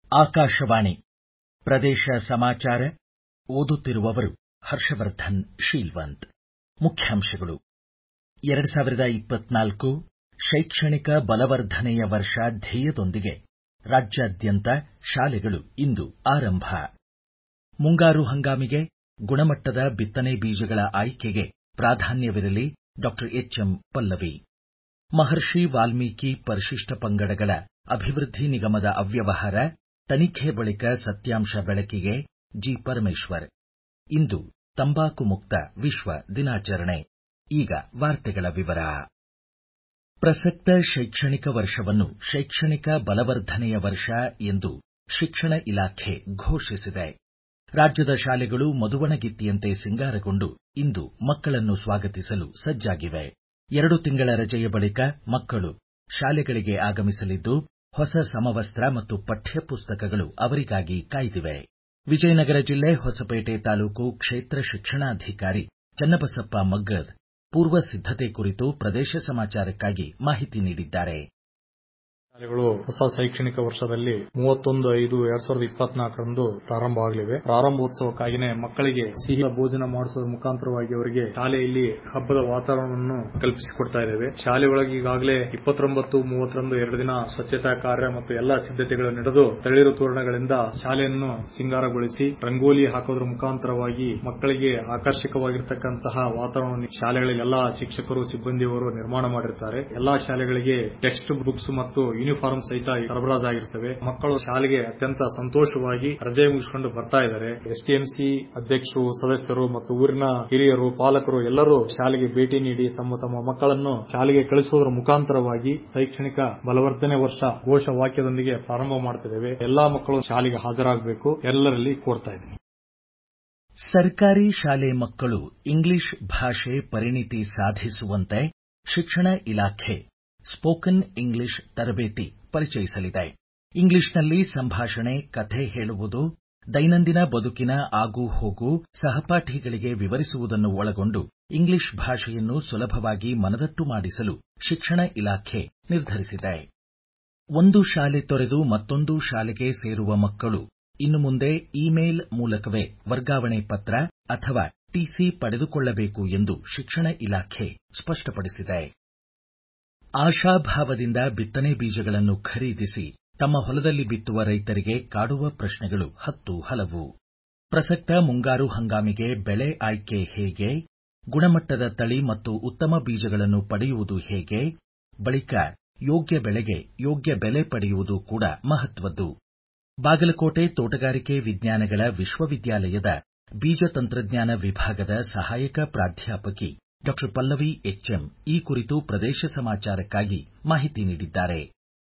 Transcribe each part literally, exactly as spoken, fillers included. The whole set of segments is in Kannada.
ಆಕಾಶವಾಣಿ ಪ್ರದೇಶ ಸಮಾಚಾರ ಓದುತ್ತಿರುವವರು ಹರ್ಷವರ್ಧನ್ ಶೀಲ್ವಂತ್. ಮುಖ್ಯಾಂಶಗಳು. ಎರಡು ಸಾವಿರದ ಇಪ್ಪತ್ನಾಲ್ಕು ಶೈಕ್ಷಣಿಕ ಬಲವರ್ಧನೆಯ ವರ್ಷ ಧ್ಯೇಯದೊಂದಿಗೆ ರಾಜ್ಯಾದ್ಯಂತ ಶಾಲೆಗಳು ಇಂದು ಆರಂಭ. ಮುಂಗಾರು ಹಂಗಾಮಿಗೆ ಗುಣಮಟ್ಟದ ಬಿತ್ತನೆ ಬೀಜಗಳ ಆಯ್ಕೆಗೆ ಪ್ರಾಧಾನ್ಯವಿರಲಿ doctor H M Pallavi. Maharshi Valmiki ಪರಿಶಿಷ್ಟ ಪಂಗಡಗಳ ಅಭಿವೃದ್ಧಿ ನಿಗಮದ ಅವ್ಯವಹಾರ ತನಿಖೆ ಬಳಿಕ ಸತ್ಯಾಂಶ ಬೆಳಕಿಗೆ ಜಿ ಪರಮೇಶ್ವರ್. ಇಂದು ತಂಬಾಕು ಮುಕ್ತ ವಿಶ್ವ ದಿನಾಚರಣೆ. ಈಗ ವಾರ್ತೆಗಳ ವಿವರ. ಪ್ರಸಕ್ತ ಶೈಕ್ಷಣಿಕ ವರ್ಷವನ್ನು ಶೈಕ್ಷಣಿಕ ಬಲವರ್ಧನೆಯ ವರ್ಷ ಎಂದು ಶಿಕ್ಷಣ ಇಲಾಖೆ ಘೋಷಿಸಿದೆ. ರಾಜ್ಯದ ಶಾಲೆಗಳು ಮದುವಣಗಿತ್ತಿಯಂತೆ ಸಿಂಗಾರಗೊಂಡು ಇಂದು ಮಕ್ಕಳನ್ನು ಸ್ವಾಗತಿಸಲು ಸಜ್ಜಾಗಿವೆ. ಎರಡು ತಿಂಗಳ ರಜೆಯ ಬಳಿಕ ಮಕ್ಕಳು ಶಾಲೆಗಳಿಗೆ ಆಗಮಿಸಲಿದ್ದು, ಹೊಸ ಸಮವಸ್ತ್ರ ಮತ್ತು ಪಠ್ಯ ಪುಸ್ತಕಗಳು ಅವರಿಗಾಗಿ ಕಾಯ್ದಿವೆ. ವಿಜಯನಗರ ಜಿಲ್ಲೆ ಹೊಸಪೇಟೆ ತಾಲೂಕು ಕ್ಷೇತ್ರ ಶಿಕ್ಷಣಾಧಿಕಾರಿ ಚನ್ನಬಸಪ್ಪ ಮಗ್ಗರ್ ಪೂರ್ವ ಸಿದ್ಧತೆ ಕುರಿತು ಪ್ರದೇಶ ಸಮಾಚಾರಕ್ಕಾಗಿ ಮಾಹಿತಿ ನೀಡಿದ್ದಾರೆ. ಶಾಲೆಗಳು ಹೊಸ ಶೈಕ್ಷಣಿಕ ವರ್ಷದಲ್ಲಿ ಮೂವತ್ತೊಂದು ಐದು ಎರಡ್ ಸಾವಿರದ ಇಪ್ಪತ್ನಾಲ್ಕರಂದು ಪ್ರಾರಂಭವಾಗಲಿವೆ. ಪ್ರಾರಂಭೋತ್ಸವಕ್ಕಾಗಿಯೇ ಮಕ್ಕಳಿಗೆ ಸಿಹಿ ಭೋಜನ ಮಾಡಿಸುವ ಮುಖಾಂತರವಾಗಿ ಅವರಿಗೆ ಶಾಲೆಯಲ್ಲಿ ಹಬ್ಬದ ವಾತಾವರಣವನ್ನು ಕಲ್ಪಿಸಿಕೊಡ್ತಾ ಇದ್ದೇವೆ. ಶಾಲೆ ಒಳಗೆ ಈಗಾಗಲೇ ಇಪ್ಪತ್ತೊಂಬತ್ತು ಮೂವತ್ತರಂದು ಎರಡು ದಿನ ಸ್ವಚ್ಛತಾ ಕಾರ್ಯ ಮತ್ತು ಎಲ್ಲಾ ಸಿದ್ಧತೆಗಳು ನಡೆದು ತಳಿರು ತೋರಣಗಳಿಂದ ಶಾಲೆಯನ್ನು ಸಿಂಗಾರಗೊಳಿಸಿ ರಂಗೋಲಿ ಹಾಕೋದ್ರ ಮುಖಾಂತರವಾಗಿ ಮಕ್ಕಳಿಗೆ ಆಕರ್ಷಕವಾಗಿರತಕ್ಕಂತಹ ವಾತಾವರಣ ಶಾಲೆಗಳಲ್ಲಿ ಎಲ್ಲಾ ಶಿಕ್ಷಕರು ಸಿಬ್ಬಂದಿಯವರು ನಿರ್ಮಾಣ ಮಾಡಿರುತ್ತಾರೆ. ಎಲ್ಲಾ ಶಾಲೆಗಳಿಗೆ ಟೆಕ್ಸ್ಟ್ ಬುಕ್ಸ್ ಮತ್ತು ಯೂನಿಫಾರ್ಮ್ ಸಹಿತ ಸರಬರಾಜಾಗಿರುತ್ತವೆ. ಮಕ್ಕಳು ಶಾಲೆಗೆ ಅತ್ಯಂತ ಸಂತೋಷವಾಗಿ ರಜೆ ಮುಗಿಸಿಕೊಂಡು ಬರ್ತಾ ಇದ್ದಾರೆ. ಎಸ್ಟಿಎಂಸಿ ಅಧ್ಯಕ್ಷರು, ಸದಸ್ಯರು ಮತ್ತು ಊರಿನ ಹಿರಿಯರು, ಪಾಲಕರು ಎಲ್ಲರೂ ಶಾಲೆಗೆ ಭೇಟಿ ನೀಡಿ ತಮ್ಮ ತಮ್ಮ ಮಕ್ಕಳನ್ನು ಶಾಲೆಗೆ ಕಳಿಸುವುದರ ಮುಖಾಂತರವಾಗಿ ಶೈಕ್ಷಣಿಕ ಬಲವರ್ಧನೆ ವರ್ಷ ಘೋಷ ವಾಕ್ಯದೊಂದಿಗೆ ಪ್ರಾರಂಭ ಮಾಡುತ್ತಿದ್ದೇವೆ. ಎಲ್ಲಾ ಮಕ್ಕಳು ಶಾಲೆಗೆ ಹಾಜರಾಗಬೇಕು ಎಲ್ಲರಲ್ಲಿ ಕೋರ್ತಾ ಇದ್ದೇನೆ. ಸರ್ಕಾರಿ ಶಾಲೆ ಮಕ್ಕಳು ಇಂಗ್ಲಿಷ್ ಭಾಷೆ ಪರಿಣಿತಿ ಸಾಧಿಸುವಂತೆ ಶಿಕ್ಷಣ ಇಲಾಖೆ ಸ್ಪೋಕನ್ ಇಂಗ್ಲಿಷ್ ತರಬೇತಿ ಪರಿಚಯಿಸಲಿದೆ. ಇಂಗ್ಲಿಷ್ನಲ್ಲಿ ಸಂಭಾಷಣೆ, ಕಥೆ ಹೇಳುವುದು, ದೈನಂದಿನ ಬದುಕಿನ ಆಗು ಹೋಗು ಸಹಪಾಠಿಗಳಿಗೆ ವಿವರಿಸುವುದನ್ನು ಒಳಗೊಂಡು ಇಂಗ್ಲಿಷ್ ಭಾಷೆಯನ್ನು ಸುಲಭವಾಗಿ ಮನದಟ್ಟು ಮಾಡಿಸಲು ಶಿಕ್ಷಣ ಇಲಾಖೆ ನಿರ್ಧರಿಸಿದೆ. ಒಂದು ಶಾಲೆ ತೊರೆದು ಮತ್ತೊಂದು ಶಾಲೆಗೆ ಸೇರುವ ಮಕ್ಕಳು ಇನ್ನು ಮುಂದೆ ಇಮೇಲ್ ಮೂಲಕವೇ ವರ್ಗಾವಣೆ ಪತ್ರ ಅಥವಾ ಟಿಸಿ ಪಡೆದುಕೊಳ್ಳಬೇಕು ಎಂದು ಶಿಕ್ಷಣ ಇಲಾಖೆ ಸ್ಪಷ್ಟಪಡಿಸಿದೆ. ಆಶಾಭಾವದಿಂದ ಬಿತ್ತನೆ ಬೀಜಗಳನ್ನು ಖರೀದಿಸಿ ತಮ್ಮ ಹೊಲದಲ್ಲಿ ಬಿತ್ತುವ ರೈತರಿಗೆ ಕಾಡುವ ಪ್ರಶ್ನೆಗಳು ಹತ್ತು ಹಲವು. ಪ್ರಸಕ್ತ ಮುಂಗಾರು ಹಂಗಾಮಿಗೆ ಬೆಳೆ ಆಯ್ಕೆ ಹೇಗೆ? ಗುಣಮಟ್ಟದ ತಳಿ ಮತ್ತು ಉತ್ತಮ ಬೀಜಗಳನ್ನು ಪಡೆಯುವುದು ಹೇಗೆ? ಬಳಿಕ ಯೋಗ್ಯ ಬೆಳೆಗೆ ಯೋಗ್ಯ ಬೆಲೆ ಪಡೆಯುವುದು ಕೂಡ ಮಹತ್ವದ್ದು. ಬಾಗಲಕೋಟೆ ತೋಟಗಾರಿಕೆ ವಿಜ್ಞಾನಗಳ ವಿಶ್ವವಿದ್ಯಾಲಯದ ಬೀಜ ತಂತ್ರಜ್ಞಾನ ವಿಭಾಗದ ಸಹಾಯಕ ಪ್ರಾಧ್ಯಾಪಕಿ ಡಾಕ್ಟರ್ ಪಲ್ಲವಿ ಎಚ್ ಎಂ ಈ ಕುರಿತು ಪ್ರದೇಶ ಸಮಾಚಾರಕ್ಕಾಗಿ ಮಾಹಿತಿ ನೀಡಿದ್ದಾರೆ.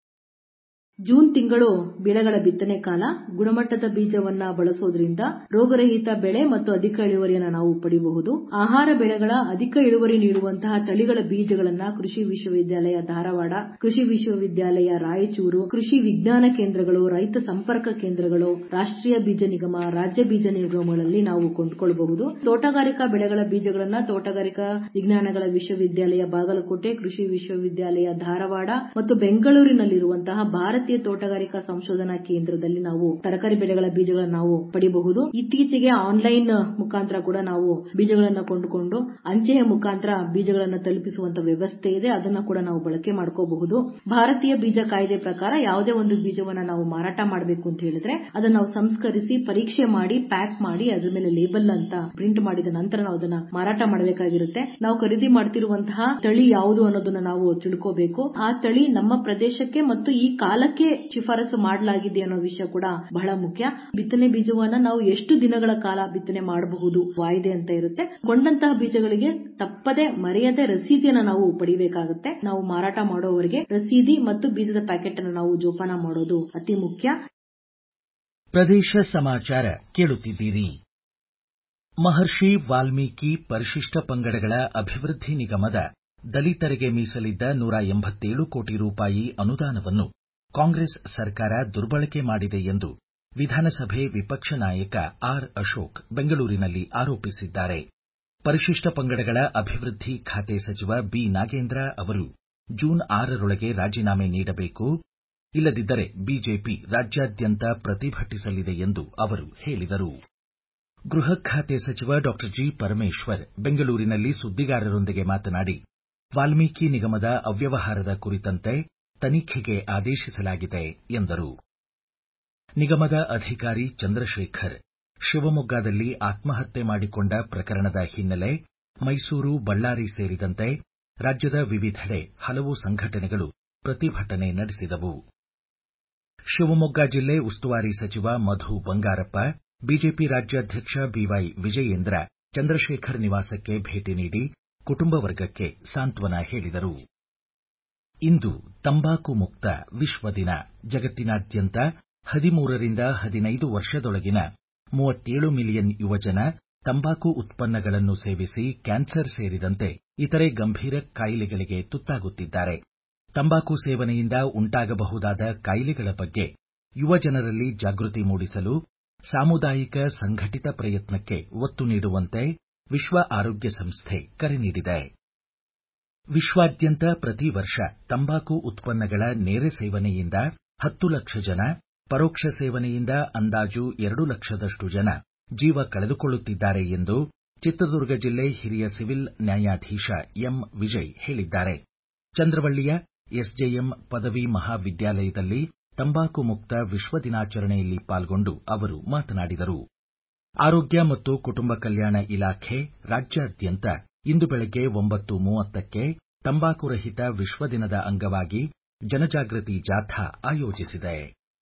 ಜೂನ್ ತಿಂಗಳು ಬೆಳೆಗಳ ಬಿತ್ತನೆ ಕಾಲ. ಗುಣಮಟ್ಟದ ಬೀಜವನ್ನ ಬಳಸೋದ್ರಿಂದ ರೋಗರಹಿತ ಬೆಳೆ ಮತ್ತು ಅಧಿಕ ಇಳುವರಿಯನ್ನು ನಾವು ಪಡೆಯಬಹುದು. ಆಹಾರ ಬೆಳೆಗಳ ಅಧಿಕ ಇಳುವರಿ ನೀಡುವಂತಹ ತಳಿಗಳ ಬೀಜಗಳನ್ನ ಕೃಷಿ ವಿಶ್ವವಿದ್ಯಾಲಯ ಧಾರವಾಡ, ಕೃಷಿ ವಿಶ್ವವಿದ್ಯಾಲಯ ರಾಯಚೂರು, ಕೃಷಿ ವಿಜ್ಞಾನ ಕೇಂದ್ರಗಳು, ರೈತ ಸಂಪರ್ಕ ಕೇಂದ್ರಗಳು, ರಾಷ್ಟ್ರೀಯ ಬೀಜ ನಿಗಮ, ರಾಜ್ಯ ಬೀಜ ನಿಗಮಗಳಲ್ಲಿ ನಾವು ಕೊಂಡುಕೊಳ್ಳಬಹುದು. ತೋಟಗಾರಿಕಾ ಬೆಳೆಗಳ ಬೀಜಗಳನ್ನ ತೋಟಗಾರಿಕಾ ವಿಜ್ಞಾನಗಳ ವಿಶ್ವವಿದ್ಯಾಲಯ ಬಾಗಲಕೋಟೆ, ಕೃಷಿ ವಿಶ್ವವಿದ್ಯಾಲಯ ಧಾರವಾಡ ಮತ್ತು ಬೆಂಗಳೂರಿನಲ್ಲಿರುವಂತಹ ಭಾರತ ತೋಟಗಾರಿಕಾ ಸಂಶೋಧನಾ ಕೇಂದ್ರದಲ್ಲಿ ನಾವು ತರಕಾರಿ ಬೆಳೆಗಳ ಬೀಜಗಳನ್ನು ನಾವು ಪಡೆಯಬಹುದು. ಇತ್ತೀಚೆಗೆ ಆನ್ಲೈನ್ ಮುಖಾಂತರ ಕೂಡ ನಾವು ಬೀಜಗಳನ್ನು ಕೊಂಡುಕೊಂಡು ಅಂಚೆಯ ಮುಖಾಂತರ ಬೀಜಗಳನ್ನು ತಲುಪಿಸುವಂತ ವ್ಯವಸ್ಥೆ ಇದೆ. ಅದನ್ನ ಕೂಡ ನಾವು ಬಳಕೆ ಮಾಡ್ಕೋಬಹುದು. ಭಾರತೀಯ ಬೀಜ ಕಾಯ್ದೆ ಪ್ರಕಾರ ಯಾವುದೇ ಒಂದು ಬೀಜವನ್ನ ನಾವು ಮಾರಾಟ ಮಾಡಬೇಕು ಅಂತ ಹೇಳಿದ್ರೆ ಅದನ್ನ ನಾವು ಸಂಸ್ಕರಿಸಿ ಪರೀಕ್ಷೆ ಮಾಡಿ ಪ್ಯಾಕ್ ಮಾಡಿ ಅದರ ಮೇಲೆ ಲೇಬಲ್ ಅಂತ ಪ್ರಿಂಟ್ ಮಾಡಿದ ನಂತರ ನಾವು ಅದನ್ನ ಮಾರಾಟ ಮಾಡಬೇಕಾಗಿರುತ್ತೆ. ನಾವು ಖರೀದಿ ಮಾಡ್ತಿರುವಂತಹ ತಳಿ ಯಾವುದು ಅನ್ನೋದನ್ನ ನಾವು ತಿಳ್ಕೋಬೇಕು. ಆ ತಳಿ ನಮ್ಮ ಪ್ರದೇಶಕ್ಕೆ ಮತ್ತು ಈ ಕಾಲಕ್ಕೆ ಶಿಫಾರಸು ಮಾಡಲಾಗಿದೆ ಅನ್ನೋ ವಿಷಯ ಕೂಡ ಬಹಳ ಮುಖ್ಯ. ಬಿತ್ತನೆ ಬೀಜವನ್ನ ನಾವು ಎಷ್ಟು ದಿನಗಳ ಕಾಲ ಬಿತ್ತನೆ ಮಾಡಬಹುದು ವಾಯ್ದೆ ಅಂತ ಇರುತ್ತೆ. ಕೊಂಡಂತಹ ಬೀಜಗಳಿಗೆ ತಪ್ಪದೆ ಮರೆಯದೆ ರಸೀದಿಯನ್ನು ನಾವು ಪಡಿಬೇಕಾಗುತ್ತೆ. ನಾವು ಮಾರಾಟ ಮಾಡೋವರೆಗೆ ರಸೀದಿ ಮತ್ತು ಬೀಜದ ಪ್ಯಾಕೆಟ್ ಅನ್ನು ನಾವು ಜೋಪಾನ ಮಾಡೋದು ಅತಿ ಮುಖ್ಯ. ಪ್ರದೇಶ ಸಮಾಚಾರ ಕೇಳುತ್ತಿದ್ದೀರಿ. ಮಹರ್ಷಿ ವಾಲ್ಮೀಕಿ ಪರಿಶಿಷ್ಟ ಪಂಗಡಗಳ ಅಭಿವೃದ್ಧಿ ನಿಗಮದ ದಲಿತರಿಗೆ ಮೀಸಲಿದ್ದ ನೂರ ಎಂಬತ್ತೇಳು ಕೋಟಿ ರೂಪಾಯಿ ಅನುದಾನವನ್ನು ಕಾಂಗ್ರೆಸ್ ಸರ್ಕಾರ ದುರ್ಬಳಕೆ ಮಾಡಿದೆ ಎಂದು ವಿಧಾನಸಭೆ ವಿಪಕ್ಷ ನಾಯಕ ಆರ್ ಅಶೋಕ್ ಬೆಂಗಳೂರಿನಲ್ಲಿ ಆರೋಪಿಸಿದ್ದಾರೆ. ಪರಿಶಿಷ್ಟ ಪಂಗಡಗಳ ಅಭಿವೃದ್ಧಿ ಖಾತೆ ಸಚಿವ ಬಿ ನಾಗೇಂದ್ರ ಅವರು ಜೂನ್ ಆರರೊಳಗೆ ರಾಜೀನಾಮೆ ನೀಡಬೇಕು. ಇಲ್ಲದಿದ್ದರೆ ಬಿಜೆಪಿ ರಾಜ್ಯಾದ್ಯಂತ ಪ್ರತಿಭಟಿಸಲಿದೆ ಎಂದು ಅವರು ಹೇಳಿದರು. ಗೃಹ ಖಾತೆ ಸಚಿವ ಡಾಕ್ಟರ್ ಜಿ ಪರಮೇಶ್ವರ್ ಬೆಂಗಳೂರಿನಲ್ಲಿ ಸುದ್ದಿಗಾರರೊಂದಿಗೆ ಮಾತನಾಡಿ, ವಾಲ್ಮೀಕಿ ನಿಗಮದ ಅವ್ಯವಹಾರದ ಕುರಿತಂತೆ ತನಿಖೆಗೆ ಆದೇಶಿಸಲಾಗಿದೆ ಎಂದರು. ನಿಗಮದ ಅಧಿಕಾರಿ ಚಂದ್ರಶೇಖರ್ ಶಿವಮೊಗ್ಗದಲ್ಲಿ ಆತ್ಮಹತ್ಯೆ ಮಾಡಿಕೊಂಡ ಪ್ರಕರಣದ ಹಿನ್ನೆಲೆ ಮೈಸೂರು, ಬಳ್ಳಾರಿ ಸೇರಿದಂತೆ ರಾಜ್ಯದ ವಿವಿಧೆಡೆ ಹಲವು ಸಂಘಟನೆಗಳು ಪ್ರತಿಭಟನೆ ನಡೆಸಿದವು. ಶಿವಮೊಗ್ಗ ಜಿಲ್ಲೆ ಉಸ್ತುವಾರಿ ಸಚಿವ ಮಧು ಬಂಗಾರಪ್ಪ, ಬಿಜೆಪಿ ರಾಜ್ಯಾಧ್ಯಕ್ಷ ಬಿವೈ ವಿಜಯೇಂದ್ರ ಚಂದ್ರಶೇಖರ್ ನಿವಾಸಕ್ಕೆ ಭೇಟಿ ನೀಡಿ ಕುಟುಂಬ ವರ್ಗಕ್ಕೆ ಸಾಂತ್ವನ ಹೇಳಿದರು. ಇಂದು ತಂಬಾಕು ಮುಕ್ತ ವಿಶ್ವ ದಿನ. ಜಗತ್ತಿನಾದ್ಯಂತ ಹದಿಮೂರರಿಂದ ಹದಿನೈದು ವರ್ಷದೊಳಗಿನ ಮೂವತ್ತೇಳು ಮಿಲಿಯನ್ ಯುವಜನ ತಂಬಾಕು ಉತ್ಪನ್ನಗಳನ್ನು ಸೇವಿಸಿ ಕ್ಯಾನ್ಸರ್ ಸೇರಿದಂತೆ ಇತರೆ ಗಂಭೀರ ಕಾಯಿಲೆಗಳಿಗೆ ತುತ್ತಾಗುತ್ತಿದ್ದಾರೆ. ತಂಬಾಕು ಸೇವನೆಯಿಂದ ಉಂಟಾಗಬಹುದಾದ ಕಾಯಿಲೆಗಳ ಬಗ್ಗೆ ಯುವಜನರಲ್ಲಿ ಜಾಗೃತಿ ಮೂಡಿಸಲು ಸಾಮುದಾಯಿಕ ಸಂಘಟಿತ ಪ್ರಯತ್ನಕ್ಕೆ ಒತ್ತು ನೀಡುವಂತೆ ವಿಶ್ವ ಆರೋಗ್ಯ ಸಂಸ್ಥೆ ಕರೆ ನೀಡಿದೆ. ವಿಶ್ವಾದ್ಯಂತ ಪ್ರತಿ ವರ್ಷ ತಂಬಾಕು ಉತ್ಪನ್ನಗಳ ನೇರ ಸೇವನೆಯಿಂದ ಹತ್ತು ಲಕ್ಷ ಜನ, ಪರೋಕ್ಷ ಸೇವನೆಯಿಂದ ಅಂದಾಜು ಎರಡು ಲಕ್ಷದಷ್ಟು ಜನ ಜೀವ ಕಳೆದುಕೊಳ್ಳುತ್ತಿದ್ದಾರೆ ಎಂದು ಚಿತ್ರದುರ್ಗ ಜಿಲ್ಲೆ ಹಿರಿಯ ಸಿವಿಲ್ ನ್ಯಾಯಾಧೀಶ ಎಂ ವಿಜಯ್ ಹೇಳಿದ್ದಾರೆ. ಚಂದ್ರವಳ್ಳಿಯ ಎಸ್ಜೆಎಂ ಪದವಿ ಮಹಾವಿದ್ಯಾಲಯದಲ್ಲಿ ತಂಬಾಕು ಮುಕ್ತ ವಿಶ್ವ ದಿನಾಚರಣೆಯಲ್ಲಿ ಪಾಲ್ಗೊಂಡು ಅವರು ಮಾತನಾಡಿದರು. ಆರೋಗ್ಯ ಮತ್ತು ಕುಟುಂಬ ಕಲ್ಯಾಣ ಇಲಾಖೆ ರಾಜ್ಯಾದ್ಯಂತ ಇಂದು ಬೆಳಗ್ಗೆ ಒಂಬತ್ತು ಮೂವತ್ತಕ್ಕೆ ತಂಬಾಕು ರಹಿತ ವಿಶ್ವ ದಿನದ ಅಂಗವಾಗಿ ಜನಜಾಗೃತಿ ಜಾಥಾ ಆಯೋಜಿಸಿದೆ.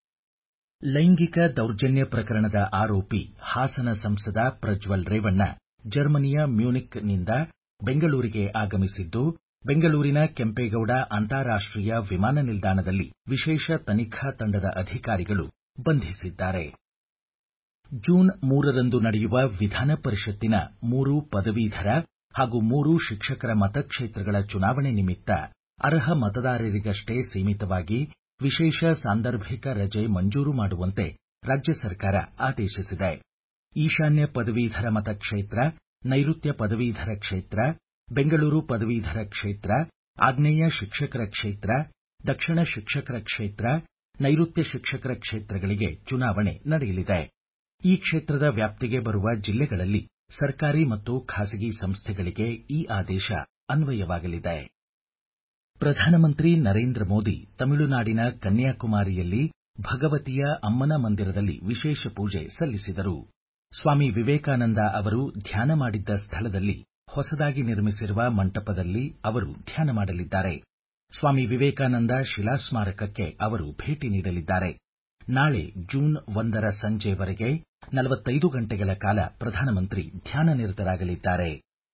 ಲೈಂಗಿಕ ದೌರ್ಜನ್ಯ ಪ್ರಕರಣದ ಆರೋಪಿ ಹಾಸನ ಸಂಸದ ಪ್ರಜ್ವಲ್ ರೇವಣ್ಣ ಜರ್ಮನಿಯ ಮ್ಯೂನಿಕ್ನಿಂದ ಬೆಂಗಳೂರಿಗೆ ಆಗಮಿಸಿದ್ದು, ಬೆಂಗಳೂರಿನ ಕೆಂಪೇಗೌಡ ಅಂತಾರಾಷ್ಟೀಯ ವಿಮಾನ ನಿಲ್ದಾಣದಲ್ಲಿ ವಿಶೇಷ ತನಿಖಾ ತಂಡದ ಅಧಿಕಾರಿಗಳು ಬಂಧಿಸಿದ್ದಾರೆ. ಜೂನ್ ಮೂರರಂದು ನಡೆಯುವ ವಿಧಾನ ಪರಿಷತ್ತಿನ ಮೂರು ಪದವೀಧರ ಹಾಗೂ ಮೂರು ಶಿಕ್ಷಕರ ಮತಕ್ಷೇತ್ರಗಳ ಚುನಾವಣೆ ನಿಮಿತ್ತ ಅರ್ಹ ಮತದಾರರಿಗಷ್ಟೇ ಸೀಮಿತವಾಗಿ ವಿಶೇಷ ಸಾಂದರ್ಭಿಕ ರಜೆ ಮಂಜೂರು ಮಾಡುವಂತೆ ರಾಜ್ಯ ಸರ್ಕಾರ ಆದೇಶಿಸಿದೆ. ಈಶಾನ್ಯ ಪದವೀಧರ ಮತಕ್ಷೇತ್ರ, ನೈಋತ್ಯ ಪದವೀಧರ ಕ್ಷೇತ್ರ, ಬೆಂಗಳೂರು ಪದವೀಧರ ಕ್ಷೇತ್ರ, ಆಗ್ನೇಯ ಶಿಕ್ಷಕರ ಕ್ಷೇತ್ರ, ದಕ್ಷಿಣ ಶಿಕ್ಷಕರ ಕ್ಷೇತ್ರ, ನೈಋತ್ಯ ಶಿಕ್ಷಕರ ಕ್ಷೇತ್ರಗಳಿಗೆ ಚುನಾವಣೆ ನಡೆಯಲಿದೆ. ಈ ಕ್ಷೇತ್ರದ ವ್ಯಾಪ್ತಿಗೆ ಬರುವ ಜಿಲ್ಲೆಗಳಲ್ಲಿ ಸರ್ಕಾರಿ ಮತ್ತು ಖಾಸಗಿ ಸಂಸ್ಥೆಗಳಿಗೆ ಈ ಆದೇಶ ಅನ್ವಯವಾಗಲಿದೆ. ಪ್ರಧಾನಮಂತ್ರಿ ನರೇಂದ್ರ ಮೋದಿ ತಮಿಳುನಾಡಿನ ಕನ್ಯಾಕುಮಾರಿಯಲ್ಲಿ ಭಗವತಿಯ ಅಮ್ಮನ ಮಂದಿರದಲ್ಲಿ ವಿಶೇಷ ಪೂಜೆ ಸಲ್ಲಿಸಿದರು. ಸ್ವಾಮಿ ವಿವೇಕಾನಂದ ಅವರು ಧ್ಯಾನ ಮಾಡಿದ್ದ ಸ್ಥಳದಲ್ಲಿ ಹೊಸದಾಗಿ ನಿರ್ಮಿಸಿರುವ ಮಂಟಪದಲ್ಲಿ ಅವರು ಧ್ಯಾನ ಮಾಡಲಿದ್ದಾರೆ. ಸ್ವಾಮಿ ವಿವೇಕಾನಂದ ಶಿಲಾಸ್ಮಾರಕಕ್ಕೆ ಅವರು ಭೇಟಿ ನೀಡಲಿದ್ದಾರೆ. ನಾಳೆ ಜೂನ್ ಒಂದರ ಸಂಜೆವರೆಗೆ ನಲವತ್ತೈದು ಗಂಟೆಗಳ ಕಾಲ ಪ್ರಧಾನಮಂತ್ರಿ ಧ್ಯಾನ ನಿರತರಾಗಲಿದ್ದಾರೆ.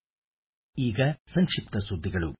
ಈಗ ಸಂಕ್ಷಿಪ್ತ ಸುದ್ದಿಗಳು.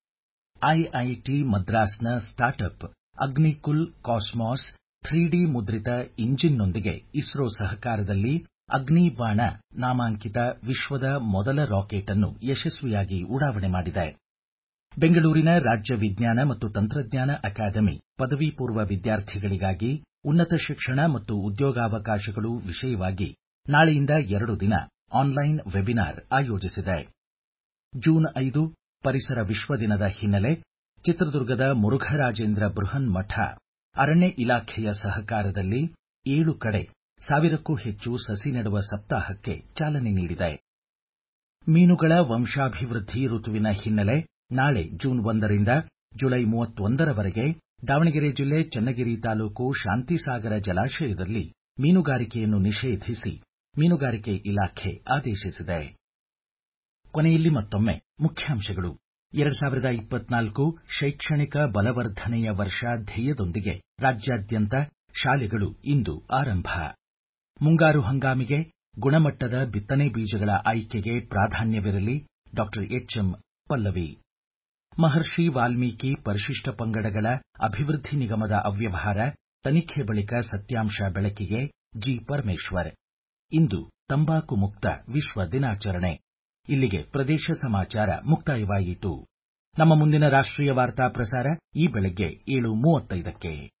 ಐಐಟಿ ಮದ್ರಾಸ್ನ startup Agnikul cosmos three D ಮುದ್ರಿತ ಇಂಜಿನ್ನೊಂದಿಗೆ ಇಸ್ರೋ ಸಹಕಾರದಲ್ಲಿ ಅಗ್ನಿ ಬಾಣ ನಾಮಾಂಕಿತ ವಿಶ್ವದ ಮೊದಲ ರಾಕೆಟ್ ಅನ್ನು ಯಶಸ್ವಿಯಾಗಿ ಉಡಾವಣೆ ಮಾಡಿದೆ. ಬೆಂಗಳೂರಿನ ರಾಜ್ಯ ವಿಜ್ಞಾನ ಮತ್ತು ತಂತ್ರಜ್ಞಾನ ಅಕಾಡೆಮಿ ಪದವಿ ಪೂರ್ವ ವಿದ್ಯಾರ್ಥಿಗಳಿಗಾಗಿ ಉನ್ನತ ಶಿಕ್ಷಣ ಮತ್ತು ಉದ್ಯೋಗಾವಕಾಶಗಳು ವಿಷಯವಾಗಿ ನಾಳೆಯಿಂದ ಎರಡು ದಿನ ಆನ್ಲೈನ್ ವೆಬಿನಾರ್ ಆಯೋಜಿಸಿದೆ. ಜೂನ್ ಐದು ಪರಿಸರ ವಿಶ್ವ ದಿನದ ಹಿನ್ನೆಲೆ ಚಿತ್ರದುರ್ಗದ ಮುರುಘರಾಜೇಂದ್ರ ಬೃಹನ್ ಮಠ ಅರಣ್ಯ ಇಲಾಖೆಯ ಸಹಕಾರದಲ್ಲಿ ಏಳು ಕಡೆ ಸಾವಿರಕ್ಕೂ ಹೆಚ್ಚು ಸಸಿ ನೆಡುವ ಸಪ್ತಾಹಕ್ಕೆ ಚಾಲನೆ ನೀಡಿದೆ. ಮೀನುಗಳ ವಂಶಾಭಿವೃದ್ಧಿ ಋತುವಿನ ಹಿನ್ನೆಲೆ ನಾಳೆ ಜೂನ್ ಒಂದರಿಂದ ಜುಲೈ ಮೂವತ್ತೊಂದರವರೆಗೆ ದಾವಣಗೆರೆ ಜಿಲ್ಲೆ ಚನ್ನಗಿರಿ ತಾಲೂಕು ಶಾಂತಿಸಾಗರ ಜಲಾಶಯದಲ್ಲಿ ಮೀನುಗಾರಿಕೆಯನ್ನು ನಿಷೇಧಿಸಿ ಮೀನುಗಾರಿಕೆ ಇಲಾಖೆ ಆದೇಶಿಸಿದೆ. ಕೊನೆಯಲ್ಲಿ ಮತ್ತೊಮ್ಮೆ ಮುಖ್ಯಾಂಶಗಳು. ಎರಡು ಸಾವಿರದ ಇಪ್ಪತ್ನಾಲ್ಕು ಶೈಕ್ಷಣಿಕ ಬಲವರ್ಧನೆಯ ವರ್ಷ ಧ್ಯೇಯದೊಂದಿಗೆ ರಾಜ್ಯಾದ್ಯಂತ ಶಾಲೆಗಳು ಇಂದು ಆರಂಭ. ಮುಂಗಾರು ಹಂಗಾಮಿಗೆ ಗುಣಮಟ್ಟದ ಬಿತ್ತನೆ ಬೀಜಗಳ ಆಯ್ಕೆಗೆ ಪ್ರಾಧಾನ್ಯವಿರಲಿ ಡಾಕ್ಟರ್ ಎಚ್ಎಂ ಪಲ್ಲವಿ. ಮಹರ್ಷಿ ವಾಲ್ಮೀಕಿ ಪರಿಶಿಷ್ಟ ಪಂಗಡಗಳ ಅಭಿವೃದ್ಧಿ ನಿಗಮದ ಅವ್ಯವಹಾರ ತನಿಖೆ ಬಳಿಕ ಸತ್ಯಾಂಶ ಬೆಳಕಿಗೆ ಜಿ ಪರಮೇಶ್ವರ್. ಇಂದು ತಂಬಾಕು ಮುಕ್ತ ವಿಶ್ವ ದಿನಾಚರಣೆ. ಇಲ್ಲಿಗೆ ಪ್ರದೇಶ ಸಮಾಚಾರ ಮುಕ್ತಾಯವಾಯಿತು. ನಮ್ಮ ಮುಂದಿನ ರಾಷ್ಟ್ರೀಯ ವಾರ್ತಾ ಪ್ರಸಾರ ಈ ಬೆಳಗ್ಗೆ ಏಳು ಮೂವತ್ತೈದಕ್ಕೆ.